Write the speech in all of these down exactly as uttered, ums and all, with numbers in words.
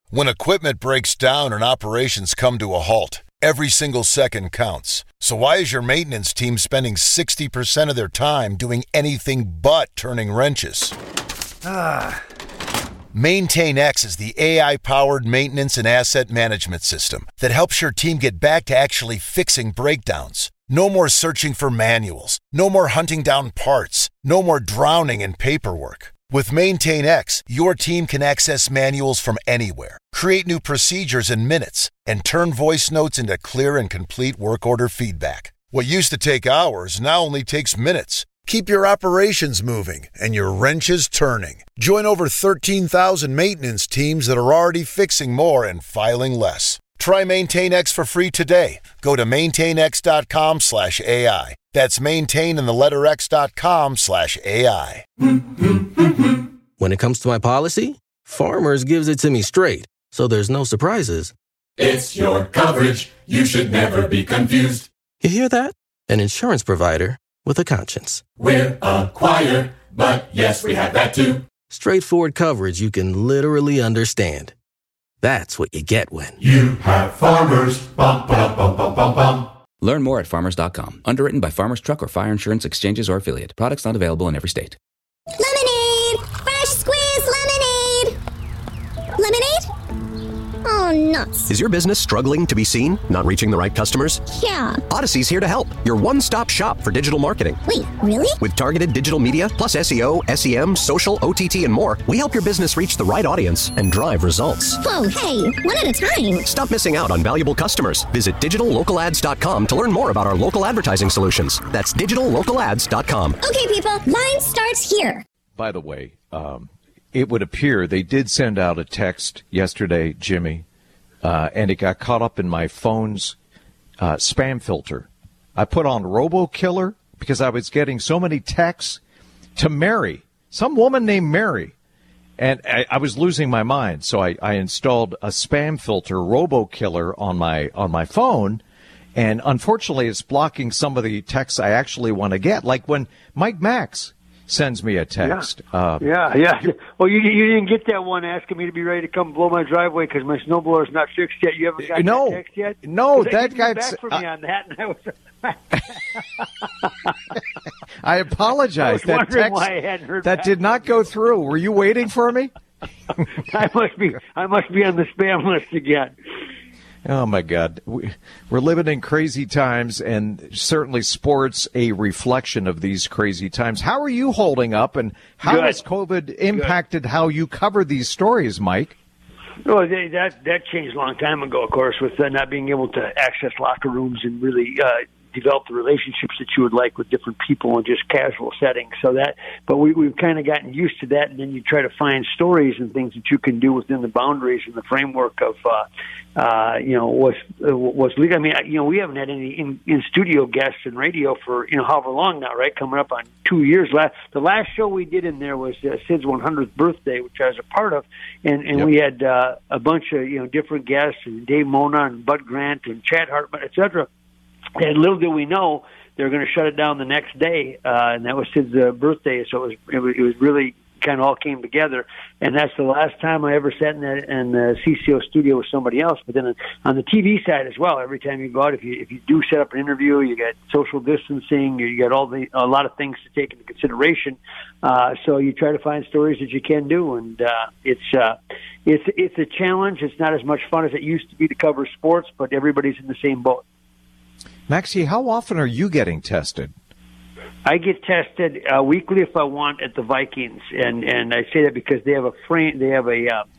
When equipment breaks down and operations come to a halt, every single second counts. So why is your maintenance team spending sixty percent of their time doing anything but turning wrenches? Ah. MaintainX is the A I-powered maintenance and asset management system that helps your team get back to actually fixing breakdowns. No more searching for manuals. No more hunting down parts. No more drowning in paperwork. With MaintainX, your team can access manuals from anywhere, create new procedures in minutes, and turn voice notes into clear and complete work order feedback. What used to take hours now only takes minutes. Keep your operations moving and your wrenches turning. Join over thirteen thousand maintenance teams that are already fixing more and filing less. Try MaintainX for free today. Go to maintainx.com slash AI. That's maintain in the letter x.com slash AI. When it comes to my policy, Farmers gives it to me straight, so there's no surprises. It's your coverage. You should never be confused. You hear that? An insurance provider with a conscience. We're a choir, but yes, we have that too. Straightforward coverage you can literally understand. That's what you get when you have Farmers. Bum, bum, bum, bum, bum, bum. Learn more at farmers dot com. Underwritten by Farmers Truck or Fire Insurance Exchanges or Affiliate. Products not available in every state. Lemonade! Fresh squeezed lemonade! Lemonade? Oh, nuts. Is your business struggling to be seen? Not reaching the right customers? Yeah. Odyssey's here to help. Your one-stop shop for digital marketing. Wait, really? With targeted digital media, plus S E O, S E M, social, O T T, and more, we help your business reach the right audience and drive results. Whoa, hey, one at a time. Stop missing out on valuable customers. Visit digital local ads dot com to learn more about our local advertising solutions. That's digital local ads dot com. Okay, people, line starts here. By the way, um, it would appear they did send out a text yesterday, Jimmy, uh, and it got caught up in my phone's uh, spam filter. I put on RoboKiller because I was getting so many texts to Mary, some woman named Mary, and I, I was losing my mind. So I, I installed a spam filter, RoboKiller, on my on my phone, and unfortunately, it's blocking some of the texts I actually want to get, like when Mike Max sends me a text. Yeah, uh, yeah, yeah. Well, you you didn't get that one asking me to be ready to come blow my driveway because my snowblower's not fixed yet. You haven't got no, that text yet? No, that guy back for me uh, on that, and I was. I apologize. I was that text why I hadn't heard that back. did not go through. Were you waiting for me? I must be. I must be on the spam list again. Oh, my God. We, we're living in crazy times, and certainly sports a reflection of these crazy times. How are you holding up, and how Good. has COVID impacted Good. how you cover these stories, Mike? Well, they, that that changed a long time ago, of course, with uh, not being able to access locker rooms and really uh, develop the relationships that you would like with different people in just casual settings. So that, but we, we've kind of gotten used to that, and then you try to find stories and things that you can do within the boundaries and the framework of, uh, uh, you know, what's uh, what's legal. I mean, you know, we haven't had any in, in studio guests in radio for you know however long now, right? Coming up on two years. Last the last show we did in there was uh, Sid's one hundredth birthday, which I was a part of, and and yep. we had uh, a bunch of you know different guests, and Dave Mona and Bud Grant and Chad Hartman, et cetera. And little did we know they were going to shut it down the next day, uh, and that was Sid's uh, birthday. So it was, it was it was really kind of all came together. And that's the last time I ever sat in the, in the C C O studio with somebody else. But then on the T V side as well, every time you go out, if you if you do set up an interview, you get social distancing, you get all the a lot of things to take into consideration. Uh, so you try to find stories that you can do, and uh, it's uh, it's it's a challenge. It's not as much fun as it used to be to cover sports, but everybody's in the same boat. Maxie, how often are you getting tested? I get tested uh, weekly if I want at the Vikings, and and I say that because they have a frame, they have a uh,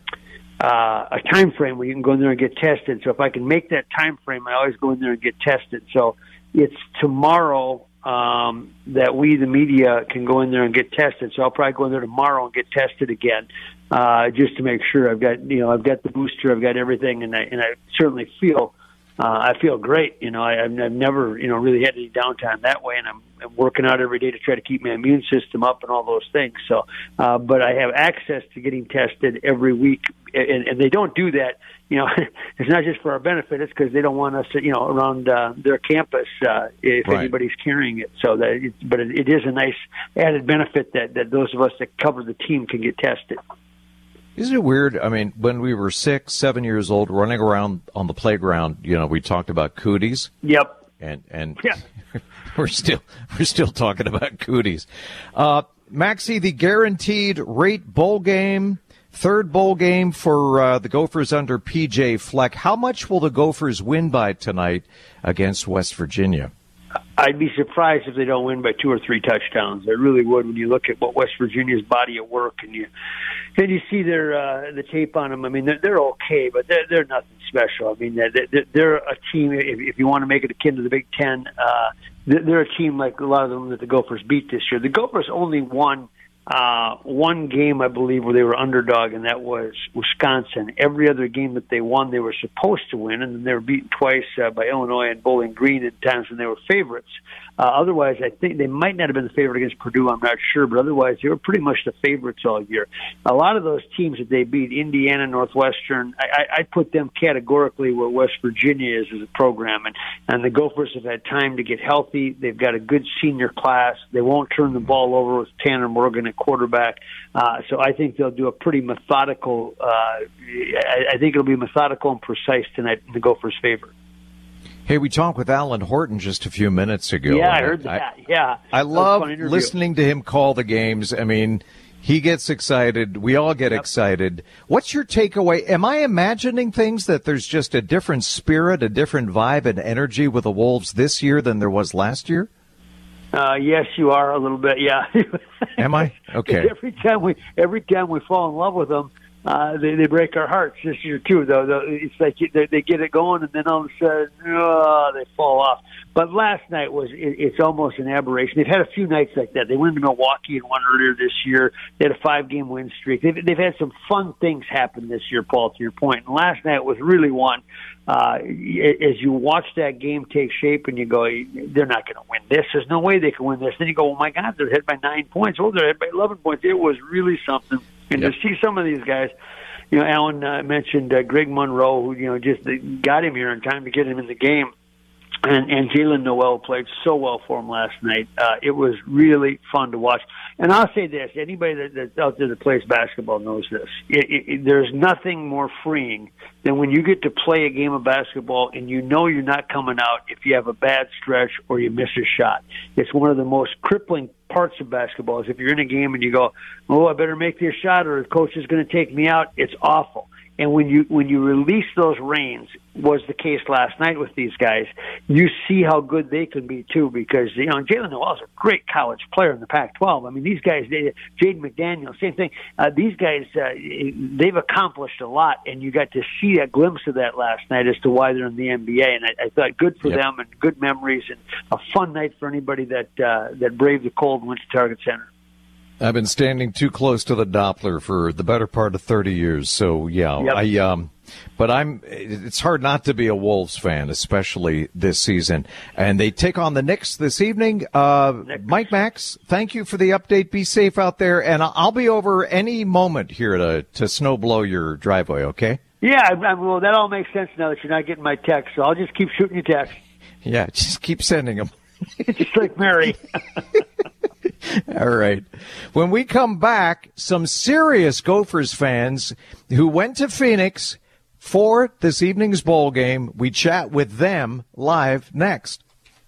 uh, a time frame where you can go in there and get tested. So if I can make that time frame, I always go in there and get tested. So it's tomorrow um, that we, the media, can go in there and get tested. So I'll probably go in there tomorrow and get tested again, uh, just to make sure I've got you know I've got the booster, I've got everything, and I and I certainly feel. Uh, I feel great. You know, I, I've never, you know, really had any downtime that way, and I'm, I'm working out every day to try to keep my immune system up and all those things. So, uh, but I have access to getting tested every week, and, and they don't do that. You know, it's not just for our benefit; it's because they don't want us, to, you know, around uh, their campus uh, if right. anybody's carrying it. So that, it, but it, it is a nice added benefit that that those of us that cover the team can get tested. Isn't it weird? I mean, when we were six, seven years old, running around on the playground, you know, we talked about cooties. Yep. And and yeah. we're still we're still talking about cooties. Uh, Maxie, the guaranteed rate bowl game, third bowl game for uh, the Gophers under P J Fleck. How much will the Gophers win by tonight against West Virginia? I'd be surprised if they don't win by two or three touchdowns. I really would when you look at what West Virginia's body of work and you and you see their uh, the tape on them. I mean, they're, they're okay, but they're, they're nothing special. I mean, they're, they're a team, if, if you want to make it akin to the Big Ten, uh, they're a team like a lot of them that the Gophers beat this year. The Gophers only won uh, one game, I believe, where they were underdog, and that was Wisconsin. Every other game that they won, they were supposed to win, and then they were beaten twice uh, by Illinois and Bowling Green at times when they were favorites. Uh, otherwise, I think they might not have been the favorite against Purdue, I'm not sure, but otherwise they were pretty much the favorites all year. A lot of those teams that they beat, Indiana, Northwestern, I, I, I put them categorically where West Virginia is as a program, and, and the Gophers have had time to get healthy. They've got a good senior class. They won't turn the ball over with Tanner Morgan at quarterback, uh, so I think they'll do a pretty methodical, uh, I, I think it'll be methodical and precise tonight in the Gophers' favor. Hey, we talked with Alan Horton just a few minutes ago. Yeah, I heard that. I, yeah. I love listening to him call the games. I mean, he gets excited. We all get yep. excited. What's your takeaway? Am I imagining things that there's just a different spirit, a different vibe and energy with the Wolves this year than there was last year? Uh, yes, you are a little bit. Yeah. Am I? Okay. every time we every time we fall in love with them, Uh, they, they break our hearts this year, too, though. It's like they, they get it going, and then all of a sudden, oh, they fall off. But last night was, it, it's almost an aberration. They've had a few nights like that. They went to Milwaukee and won earlier this year. They had a five-game win streak. They've, they've had some fun things happen this year, Paul, to your point. And last night was really one. Uh, as you watch that game take shape and you go, they're not going to win this. There's no way they can win this. Then you go, oh, my God, they're hit by nine points. Oh, they're hit by eleven points. It was really something. And yep. to see some of these guys, you know, Alan uh, mentioned uh, Greg Monroe, who, you know, just got him here in time to get him in the game. And, and Jalen Noel played so well for him last night. Uh, it was really fun to watch. And I'll say this, anybody that, that's out there that plays basketball knows this. It, it, it, there's nothing more freeing than when you get to play a game of basketball and you know you're not coming out if you have a bad stretch or you miss a shot. It's one of the most crippling parts of basketball is if you're in a game and you go, oh, I better make this shot or the coach is going to take me out. It's awful. And when you when you release those reins, was the case last night with these guys, you see how good they can be too. Because you know Jalen Noel is a great college player in the Pac twelve. I mean, these guys, they, Jaden McDaniel, same thing. Uh, these guys, uh, they've accomplished a lot, and you got to see a glimpse of that last night as to why they're in the N B A. And I, I thought good for yep. them and good memories and a fun night for anybody that uh, that braved the cold and went to Target Center. I've been standing too close to the Doppler for the better part of thirty years. So, yeah, yep. I, um, but I'm, it's hard not to be a Wolves fan, especially this season. And they take on the Knicks this evening. Uh, Mike Max, thank you for the update. Be safe out there. And I'll be over any moment here to, to snow blow your driveway. Okay. Yeah. I, I, well, that all makes sense now that you're not getting my text. So I'll just keep shooting you texts. Yeah. Just keep sending them. Just like Mary. All right. When we come back, some serious Gophers fans who went to Phoenix for this evening's bowl game. We chat with them live next.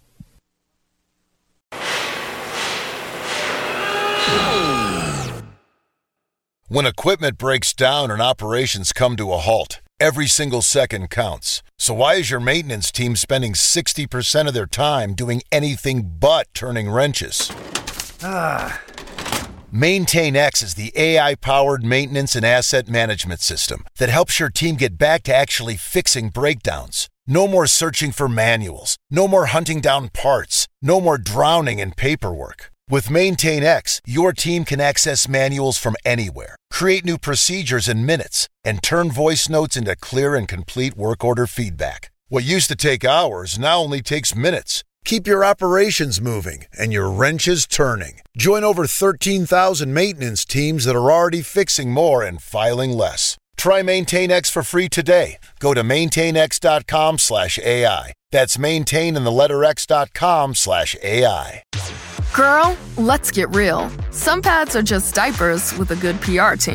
When equipment breaks down and operations come to a halt, every single second counts. So why is your maintenance team spending sixty percent of their time doing anything but turning wrenches? Ah. MaintainX is the A I-powered maintenance and asset management system that helps your team get back to actually fixing breakdowns. No more searching for manuals. No more hunting down parts. No more drowning in paperwork. With MaintainX, your team can access manuals from anywhere, create new procedures in minutes, and turn voice notes into clear and complete work order feedback. What used to take hours now only takes minutes. Keep your operations moving and your wrenches turning. Join over thirteen thousand maintenance teams that are already fixing more and filing less. Try MaintainX for free today. Go to maintainx.com slash AI. That's maintain in the letter x.com slash AI. Girl, let's get real. Some pads are just diapers with a good P R team.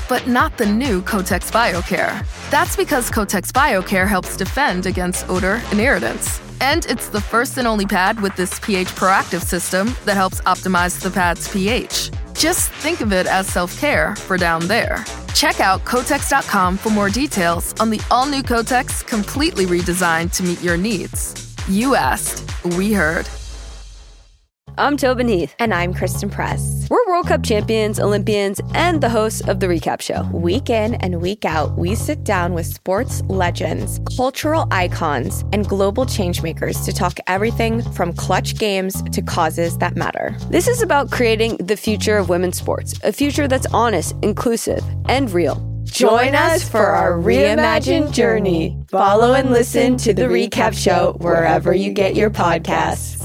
but not the new Kotex BioCare. That's because Kotex BioCare helps defend against odor and irritants. And it's the first and only pad with this pH proactive system that helps optimize the pad's pH. Just think of it as self-care for down there. Check out Kotex dot com for more details on the all-new Kotex, completely redesigned to meet your needs. You asked, we heard. I'm Tobin Heath. And I'm Kristen Press. We're World Cup champions, Olympians, and the hosts of The Recap Show. Week in and week out, we sit down with sports legends, cultural icons, and global changemakers to talk everything from clutch games to causes that matter. This is about creating the future of women's sports, a future that's honest, inclusive, and real. Join us for our reimagined journey. Follow and listen to The Recap Show wherever you get your podcasts.